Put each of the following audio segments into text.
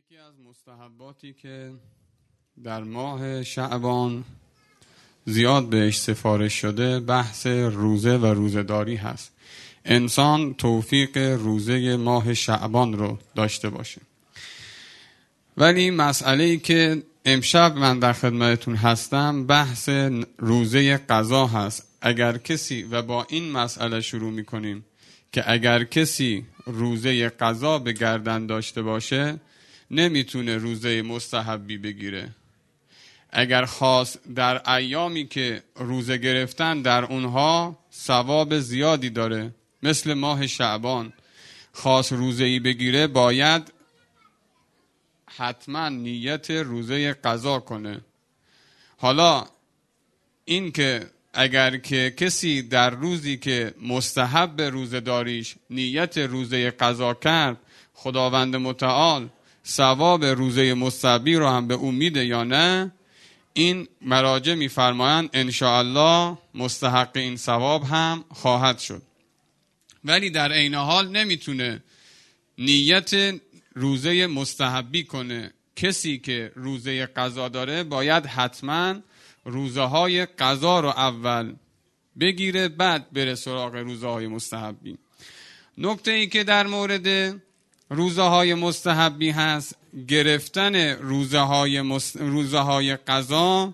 یکی از مستحباتی که در ماه شعبان زیاد بهش سفارش شده بحث روزه و روزه‌داری هست. انسان توفیق روزه ماه شعبان رو داشته باشه. ولی مسئله‌ای که امشب من در خدمتتون هستم بحث روزه قضا هست. اگر کسی و با این مسئله شروع می‌کنیم که اگر کسی روزه قضا به گردن داشته باشه نمیتونه روزه مستحبی بگیره. اگر خواست در ایامی که روزه گرفتن در اونها ثواب زیادی داره، مثل ماه شعبان، خواست روزه‌ای بگیره باید حتما نیت روزه قضا کنه. حالا این که اگر که کسی در روزی که مستحب روزه داریش نیت روزه قضا کرد، خداوند متعال ثواب روزه مستحبی رو هم به او میده یا نه، این مراجع میفرمایند انشاءالله مستحق این ثواب هم خواهد شد. ولی در عین حال نمیتونه نیت روزه مستحبی کنه. کسی که روزه قضا داره باید حتما روزه های قضا رو اول بگیره بعد بره سراغ روزه های مستحبی. نکته ای که در مورد روزه های مستحبی هست، گرفتن روزه های قضا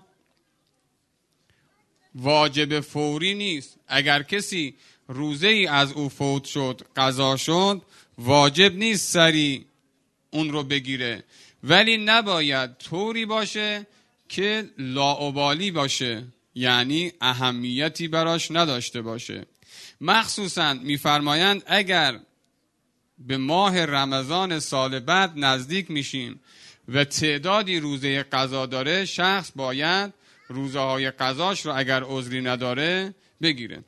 واجب فوری نیست. اگر کسی روزه ای از او فوت شد، قضا شد، واجب نیست سری اون رو بگیره، ولی نباید طوری باشه که لاابالی باشه، یعنی اهمیتی براش نداشته باشه. مخصوصا میفرمایند اگر به ماه رمضان سال بعد نزدیک میشیم و تعدادی روزه قضا داره، شخص باید روزه های قضاش رو اگر عذری نداره بگیره.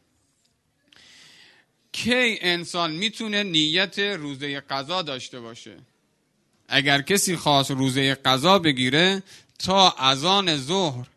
کی انسان میتونه نیت روزه قضا داشته باشه؟ اگر کسی خواست روزه قضا بگیره تا اذان ظهر،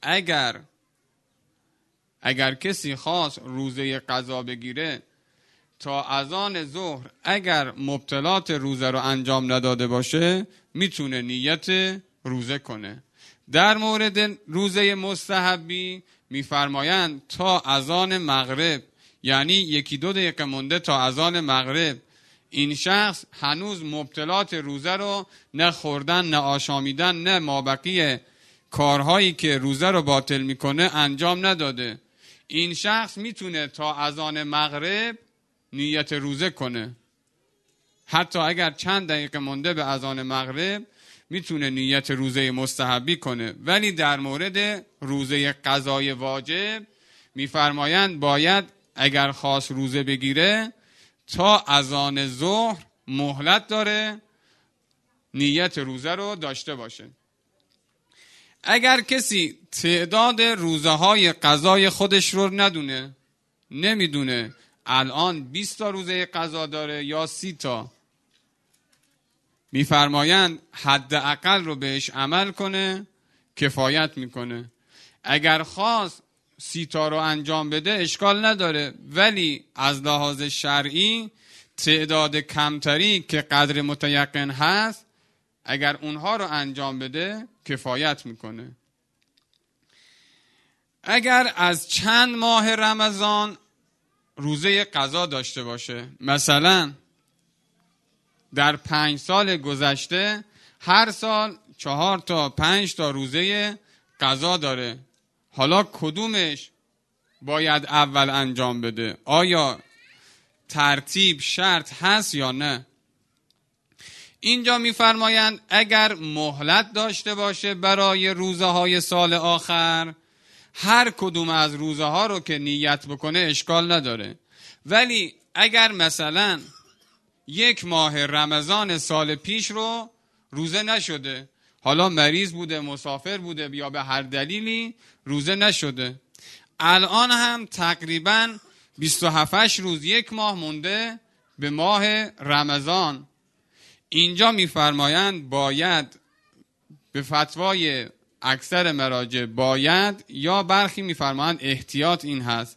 اگر کسی خواست روزه قضا بگیره تا اذان ظهر، اگر مبطلات روزه رو انجام نداده باشه میتونه نیت روزه کنه. در مورد روزه مستحبی میفرمایند تا اذان مغرب، یعنی 1-2 دقیقه مونده تا اذان مغرب، این شخص هنوز مبطلات روزه رو نه خوردن، نه آشامیدن، نه مابقی کارهایی که روزه رو باطل میکنه انجام نداده. این شخص میتونه تا اذان مغرب نیت روزه کنه. حتی اگر چند دقیقه مونده به اذان مغرب میتونه نیت روزه مستحبی کنه. ولی در مورد روزه قضای واجب میفرمایند باید اگر خواست روزه بگیره تا اذان ظهر مهلت داره نیت روزه رو داشته باشه. اگر کسی تعداد روزه های قضای خودش رو نمیدونه الان 20 تا روزه قضا داره یا 30 تا، میفرمایند حداقل رو بهش عمل کنه، کفایت میکنه. اگر خواست 30 تا رو انجام بده اشکال نداره، ولی از لحاظ شرعی تعداد کمتری که قدر متیقن هست اگر اونها رو انجام بده کفایت میکنه. اگر از چند ماه رمضان روزه قضا داشته باشه، مثلا در 5 سال گذشته هر سال 4 تا 5 تا روزه قضا داره، حالا کدومش باید اول انجام بده؟ آیا ترتیب شرط هست یا نه؟ اینجا میفرمایند اگر مهلت داشته باشه برای روزه های سال آخر، هر کدوم از روزه ها رو که نیت بکنه اشکال نداره. ولی اگر مثلا 1 ماه رمضان سال پیش رو روزه نشده، حالا مریض بوده، مسافر بوده یا به هر دلیلی روزه نشده، الان هم تقریبا 27 روز 1 ماه مونده به ماه رمضان، اینجا میفرمایند باید به فتوای اکثر مراجع باید، یا برخی میفرمایند احتیاط این هست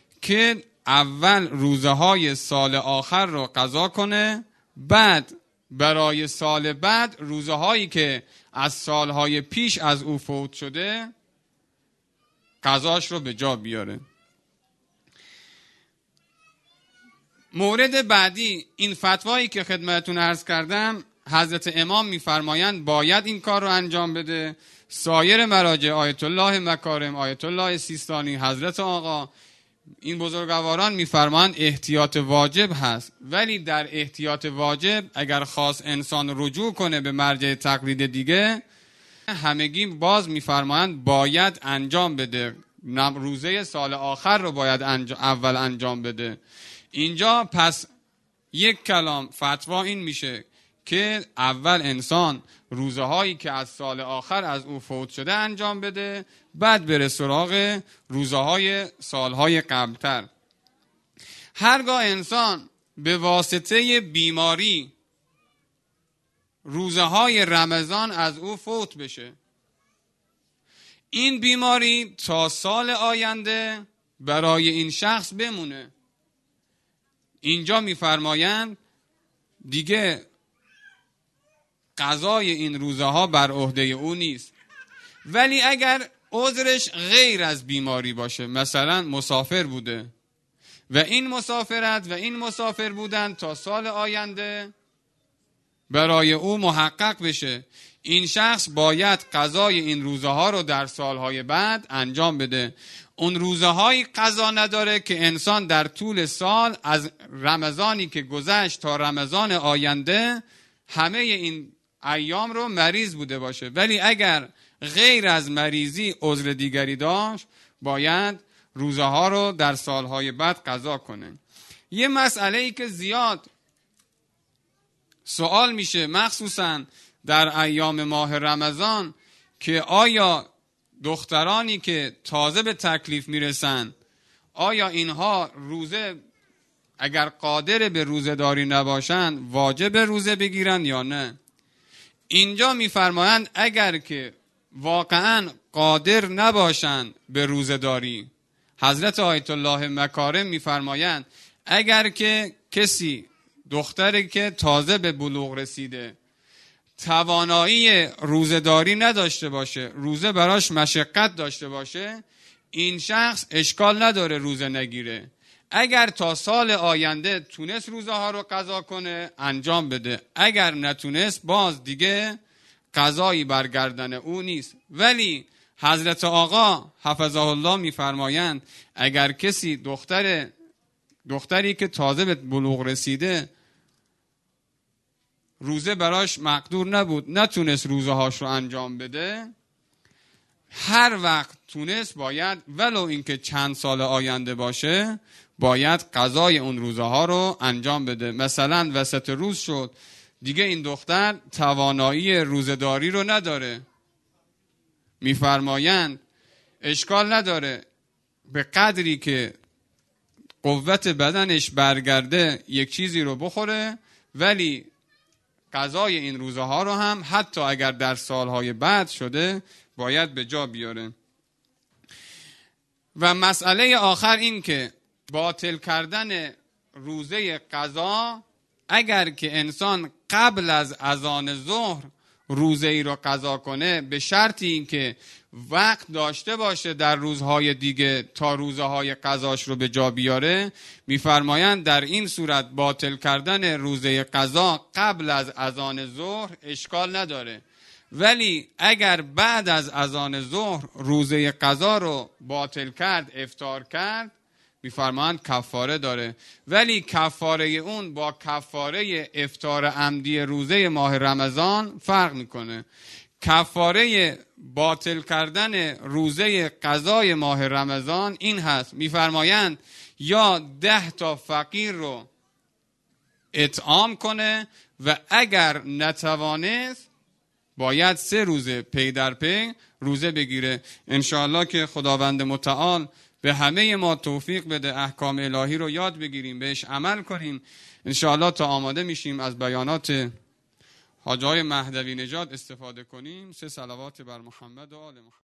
که اول روزه های سال آخر رو قضا کنه، بعد برای سال بعد روزه هایی که از سالهای پیش از او فوت شده قضاش رو به جا بیاره. مورد بعدی، این فتوایی که خدمتتون عرض کردم حضرت امام میفرمایند باید این کار رو انجام بده. سایر مراجع، آیت الله مکارم، آیت الله سیستانی، حضرت آقا، این بزرگواران میفرمایند احتیاط واجب هست، ولی در احتیاط واجب اگر خواست انسان رجوع کنه به مرجع تقلید دیگه، همگی باز میفرمایند باید انجام بده. روزه سال آخر رو باید اول انجام بده. اینجا پس یک کلام فتوا این میشه که اول انسان روزه هایی که از سال آخر از او فوت شده انجام بده، بعد بره سراغ روزه های سالهای قبلتر. هرگاه انسان به واسطه بیماری روزه های رمضان از او فوت بشه، این بیماری تا سال آینده برای این شخص بمونه، اینجا میفرمایند دیگه قضای این روزه ها بر عهده او نیست. ولی اگر عذرش غیر از بیماری باشه، مثلا مسافر بوده و این مسافرت و این مسافر بودن تا سال آینده برای او محقق بشه، این شخص باید قضای این روزه ها رو در سالهای بعد انجام بده. اون روزه های قضا نداره که انسان در طول سال از رمضانی که گذشت تا رمضان آینده همه این ایام رو مریض بوده باشه، ولی اگر غیر از مریضی عذر دیگری داشت باید روزه ها رو در سالهای بعد قضا کنه. یه مسئله ای که زیاد سوال میشه مخصوصا در ایام ماه رمضان، که آیا دخترانی که تازه به تکلیف میرسن آیا اینها روزه اگر قادر به روزه داری نباشن واجب روزه بگیرن یا نه؟ اینجا میفرمایند اگر که واقعا قادر نباشن به روزه داری، حضرت آیت الله مکارم میفرمایند اگر که کسی دختری که تازه به بلوغ رسیده توانایی روزه داری نداشته باشه، روزه براش مشقت داشته باشه، این شخص اشکال نداره روزه نگیره. اگر تا سال آینده تونست روزه ها رو قضا کنه انجام بده، اگر نتونست باز دیگه قضایی برگردن او نیست. ولی حضرت آقا حفظه الله میفرمایند اگر کسی دختری که تازه به بلوغ رسیده روزه براش مقدور نبود، نتونست روزه هاش رو انجام بده، هر وقت تونست باید ولو اینکه چند سال آینده باشه باید قضای اون روزه ها رو انجام بده. مثلا وسط روز شد دیگه این دختر توانایی روزه‌داری رو نداره، میفرمایند اشکال نداره به قدری که قوت بدنش برگرده یک چیزی رو بخوره، ولی قضای این روزه ها رو هم حتی اگر در سالهای بعد شده باید به جا بیاره. و مسئله آخر این که باطل کردن روزه قضا، اگر که انسان قبل از اذان ظهر روزه ای رو قضا کنه به شرطی این که وقت داشته باشه در روزهای دیگه تا روزه های قضاش رو به جا بیاره، میفرمایند در این صورت باطل کردن روزه قضا قبل از اذان ظهر اشکال نداره. ولی اگر بعد از اذان ظهر روزه قضا رو باطل کرد، افطار کرد، میفرمایند کفاره داره. ولی کفاره اون با کفاره افطار عمدی روزه ماه رمضان فرق میکنه. کفاره باطل کردن روزه قضای ماه رمضان این هست، میفرمایند یا 10 تا فقیر رو اطعام کنه و اگر نتوانست باید 3 روزه پی در پی روزه بگیره. انشاءالله که خداوند متعال به همه ما توفیق بده احکام الهی رو یاد بگیریم، بهش عمل کنیم. انشاءالله تا آماده میشیم از بیانات حاج آقای مهدوی نژاد استفاده کنیم. 3 صلوات بر محمد و آل محمد.